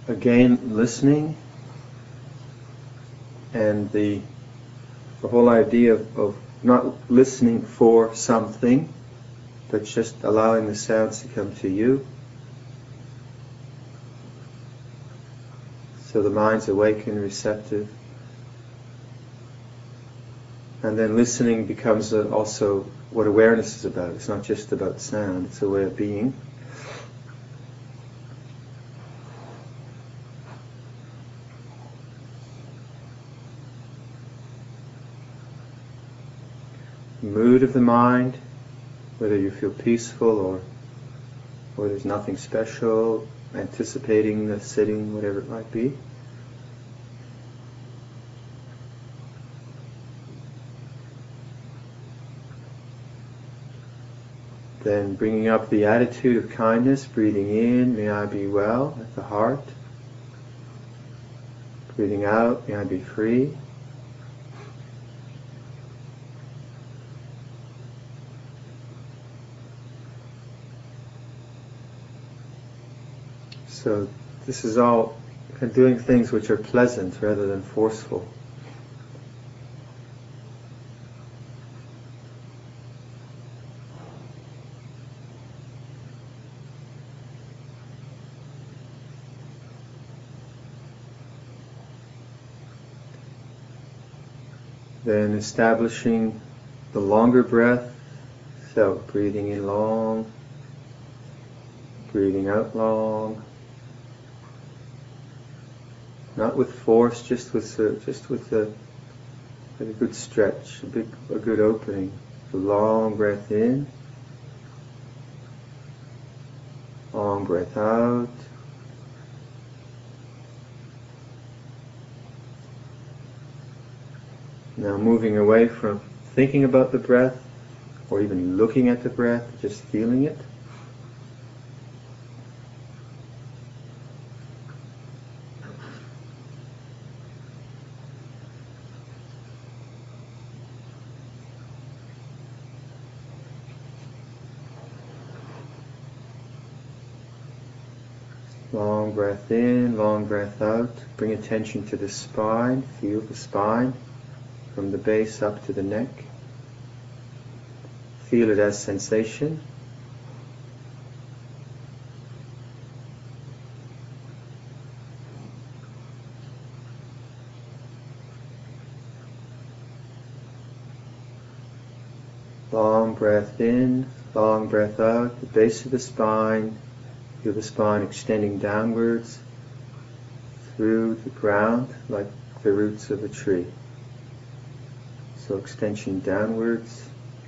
again listening, and the whole idea of not listening for something, but just allowing the sounds to come to you. So the mind's awake and receptive. And then listening becomes also what awareness is about. It's not just about sound, it's a way of being. Mood of the mind, whether you feel peaceful or there's nothing special, anticipating the sitting, whatever it might be. Then bringing up the attitude of kindness, breathing in, may I be well at the heart. Breathing out, may I be free. So this is all doing things which are pleasant rather than forceful. Then establishing the longer breath, so breathing in long, breathing out long, not with force, just with a good stretch, a good opening. A long breath in, long breath out. Now moving away from thinking about the breath or even looking at the breath, just feeling it. Long breath in, long breath out. Bring attention to the spine. Feel the spine from the base up to the neck. Feel it as sensation. Long breath in, long breath out. The base of the spine. Feel the spine extending downwards through the ground like the roots of a tree. So extension downwards.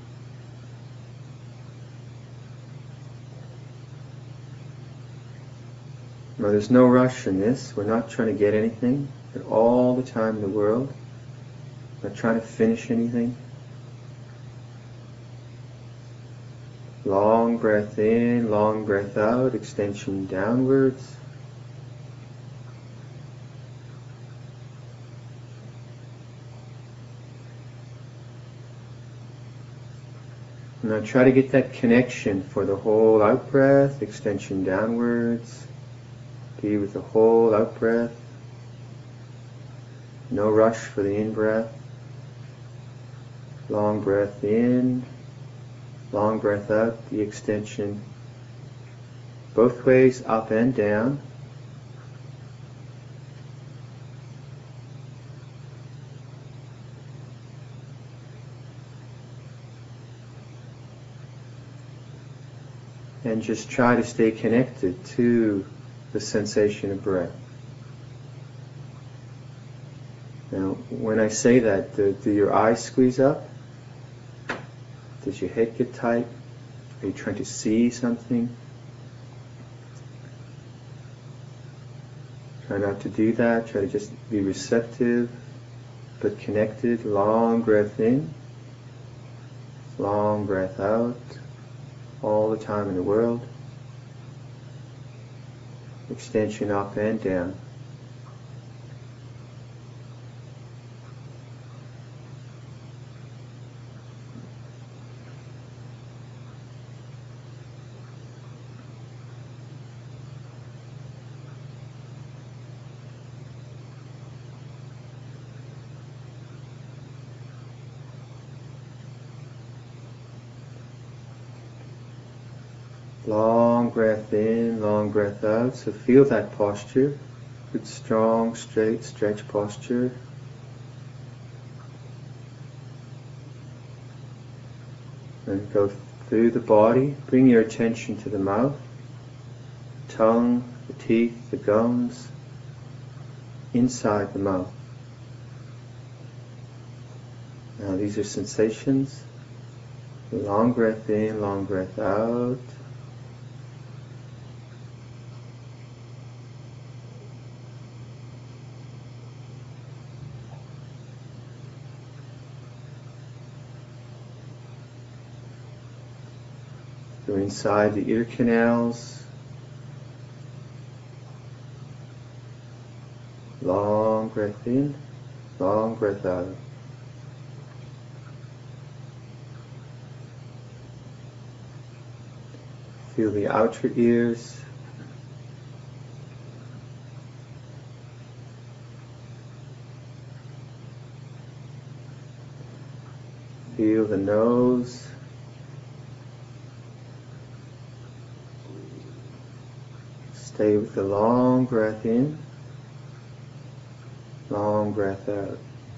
Now there's no rush in this. We're not trying to get anything at all the time in the world. We're not trying to finish anything. Long breath in, long breath out, extension downwards. Now try to get that connection for the whole out breath, extension downwards. Be with the whole out breath. No rush for the in breath. Long breath in. Long breath out, the extension, both ways, up and down. And just try to stay connected to the sensation of breath. Now, when I say that, do your eyes squeeze up? Does your head get tight? Are you trying to see something? Try not to do that. Try to just be receptive, but connected. Long breath in, long breath out, all the time in the world. Extension up and down. Long breath in, long breath out. So feel that posture. Good, strong, straight, stretch posture. And go through the body. Bring your attention to the mouth, tongue, the teeth, the gums, inside the mouth. Now these are sensations. Long breath in, long breath out. Go inside the ear canals. Long breath in, long breath out. Feel the outer ears. Feel the nose. Stay with the long breath in, long breath out.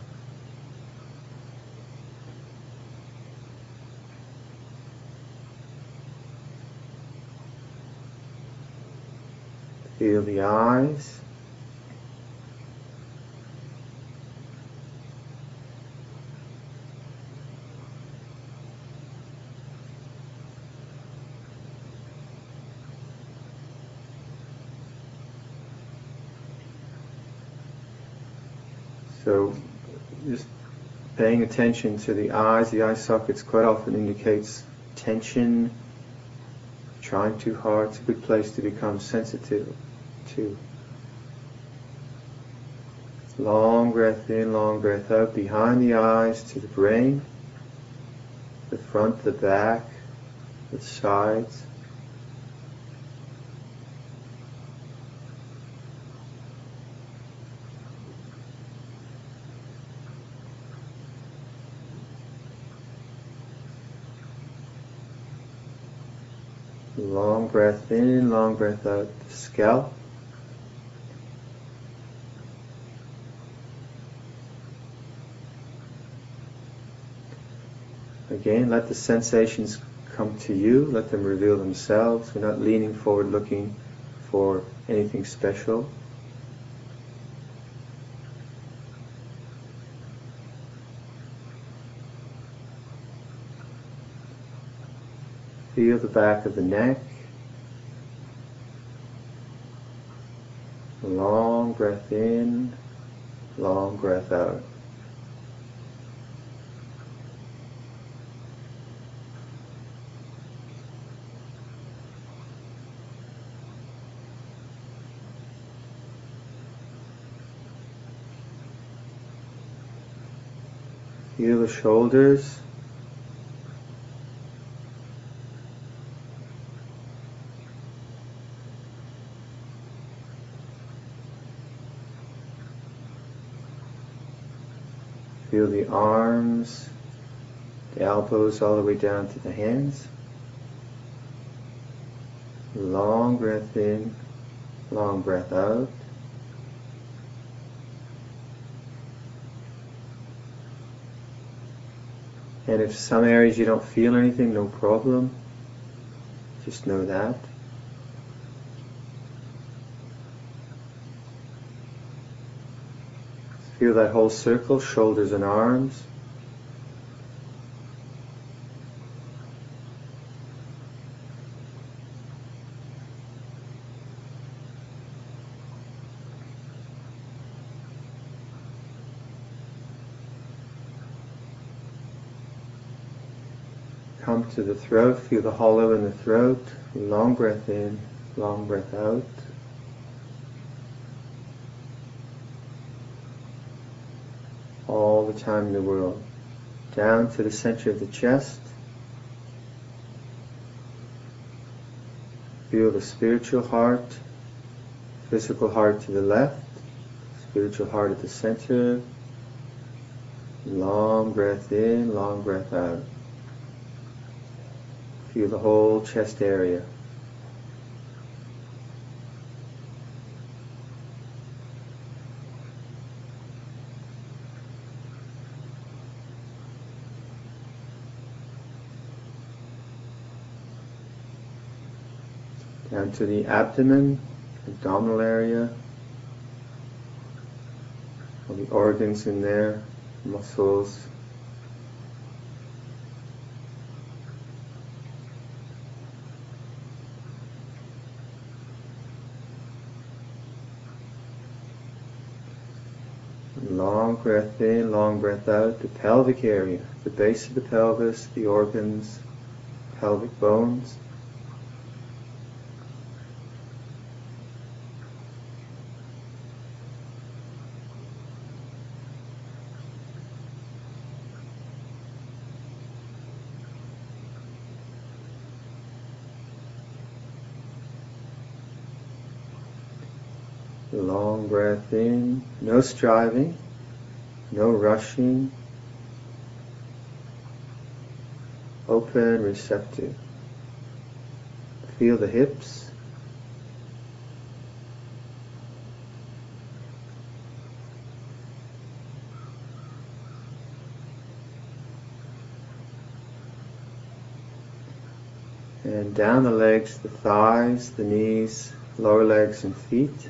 Feel the eyes. So just paying attention to the eyes. The eye sockets quite often indicates tension, trying too hard. It's a good place to become sensitive to. Long breath in, long breath out, behind the eyes to the brain, the front, the back, the sides. Long breath in, long breath out, the scalp. Again, let the sensations come to you, let them reveal themselves. We're not leaning forward looking for anything special. Feel the back of the neck. Long breath in, long breath out. Feel the shoulders. Feel the arms, the elbows all the way down to the hands. Long breath in, long breath out. And if some areas you don't feel anything, no problem. Just know that. Feel that whole circle, shoulders and arms. Come to the throat, feel the hollow in the throat. Long breath in, long breath out. All the time in the world. Down to the center of the chest. Feel the spiritual heart, physical heart to the left, spiritual heart at the center. Long breath in, long breath out. Feel the whole chest area. down to the abdomen, abdominal area, all the organs in there, muscles. Long breath in, long breath out, the pelvic area, the base of the pelvis, the organs, pelvic bones. Long breath in, no striving, no rushing, open, receptive. Feel the hips. And down the legs, the thighs, the knees, lower legs and feet.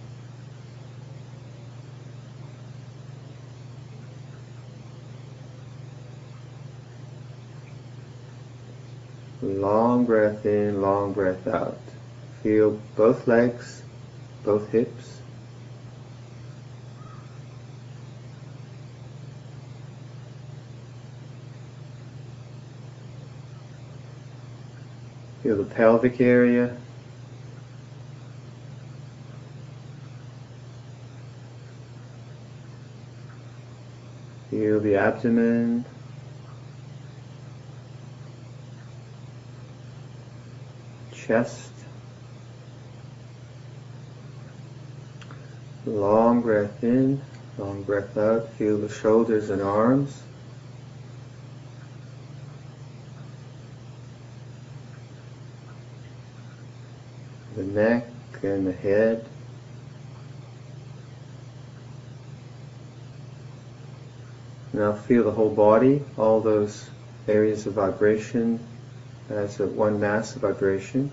Long breath in, long breath out. Feel both legs, both hips. Feel the pelvic area. Feel the abdomen. Chest. Long breath in, long breath out. Feel the shoulders and arms. The neck and the head. Now feel the whole body, all those areas of vibration as one mass of vibration,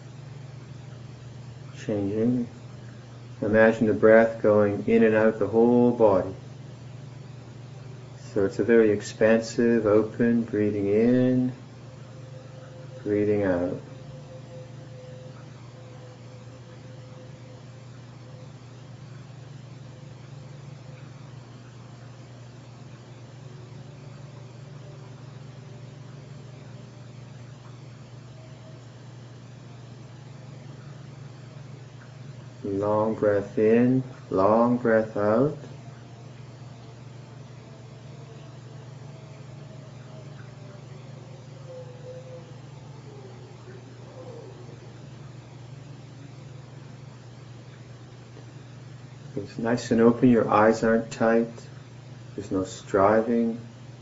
changing. Imagine the breath going in and out the whole body. So it's a very expansive, open, breathing in, breathing out. Long breath in, long breath out. It's nice and open, your eyes aren't tight, there's no striving.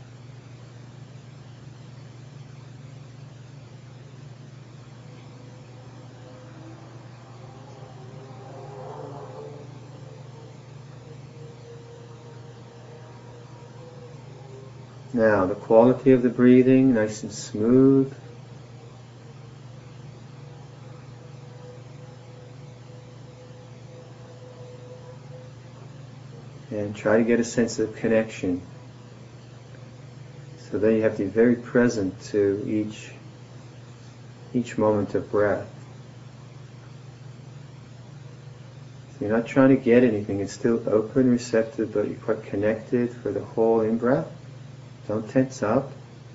Now, the quality of the breathing, nice and smooth. And try to get a sense of connection. So then you have to be very present to each moment of breath. So you're not trying to get anything, it's still open, receptive, but you're quite connected for the whole in-breath. Don't tense up.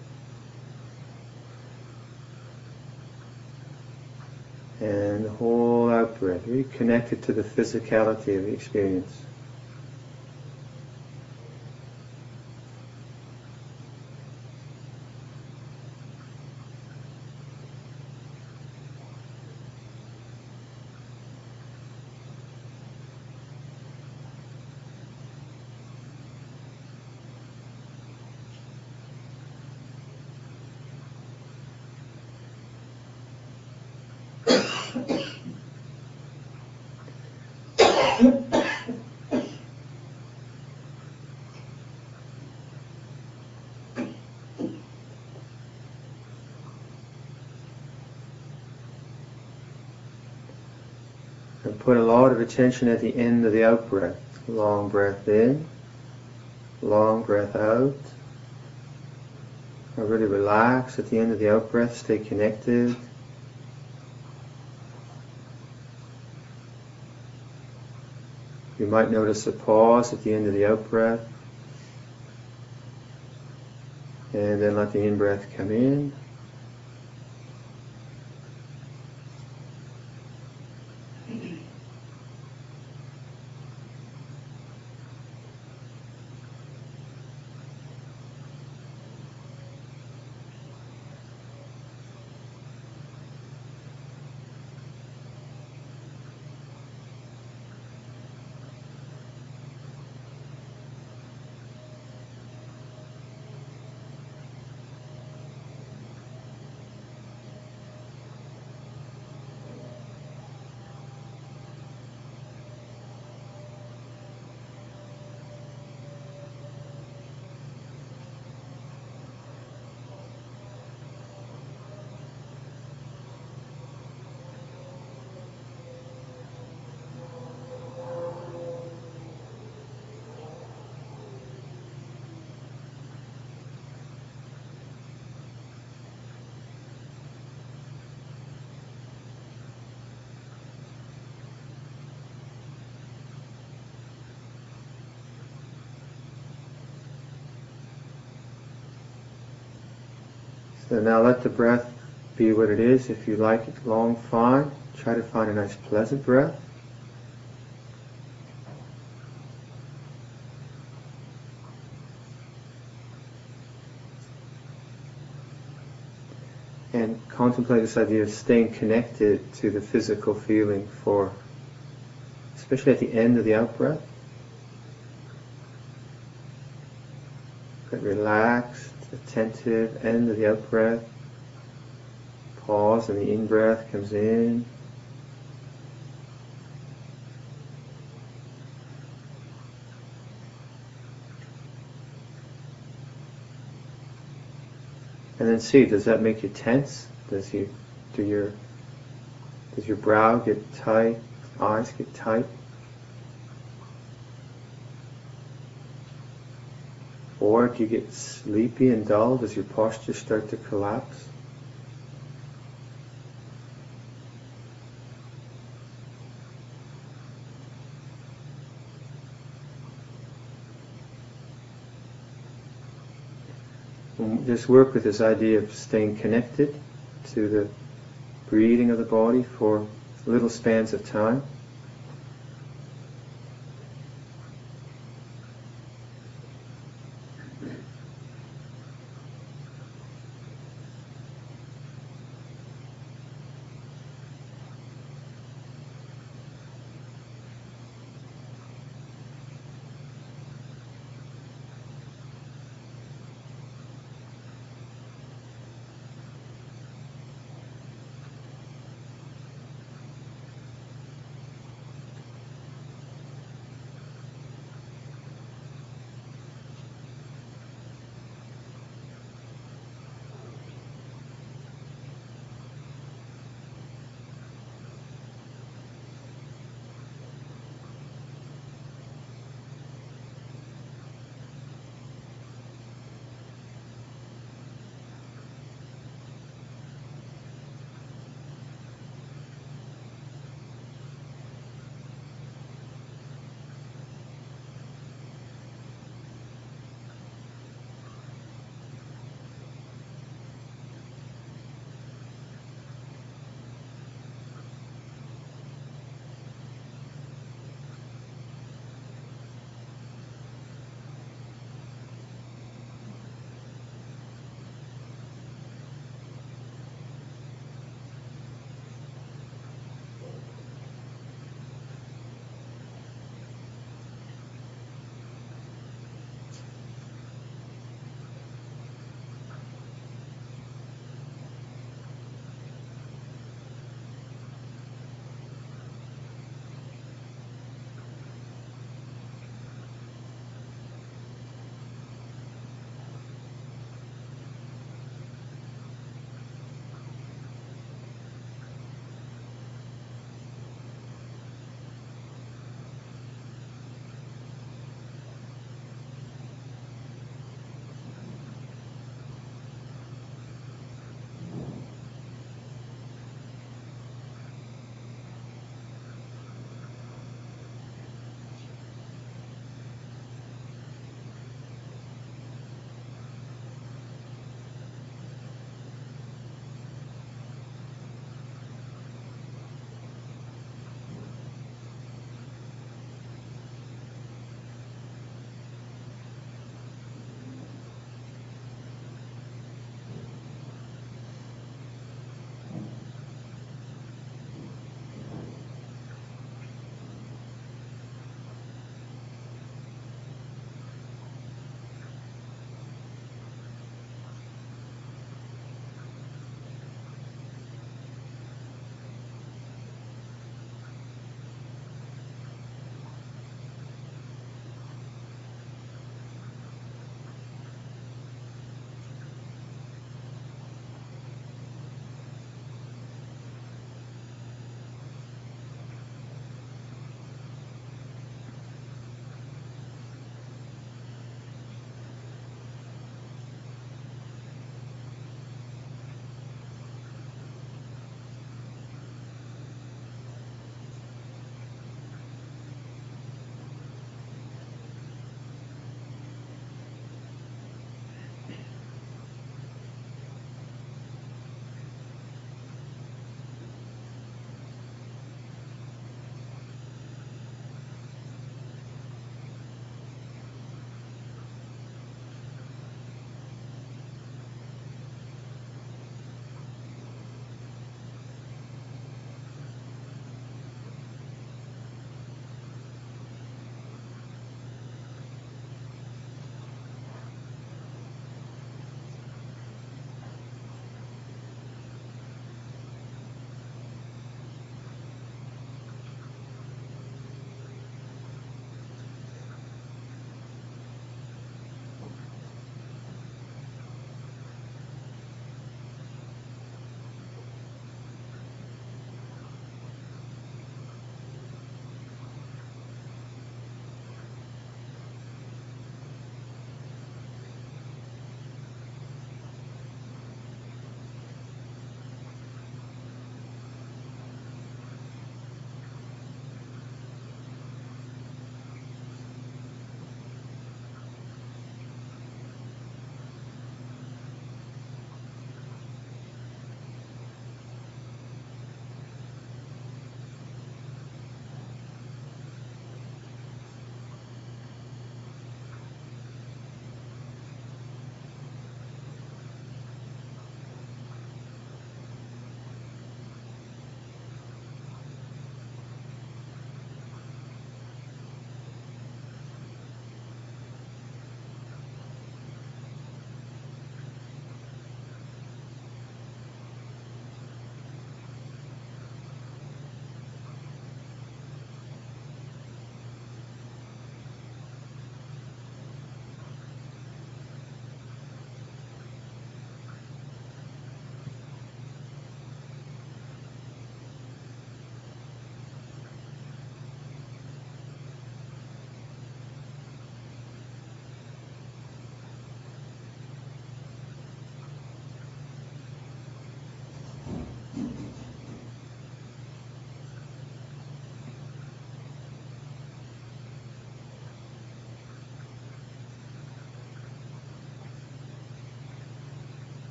And the whole out-breath, really connected to the physicality of the experience. And put a lot of attention at the end of the out breath. Long breath in, long breath out. Now really relax at the end of the out breath, stay connected. You might notice a pause at the end of the out breath. And then let the in-breath come in. So now let the breath be what it is. If you like it long, fine. Try to find a nice pleasant breath. And contemplate this idea of staying connected to the physical feeling for, especially at the end of the out breath. Get relaxed, attentive, end of the out breath. Pause and the in breath comes in. And then see, does that make you tense? Does your brow get tight? Eyes get tight? Or do you get sleepy and dull? Does your posture start to collapse? Just work with this idea of staying connected to the breathing of the body for little spans of time.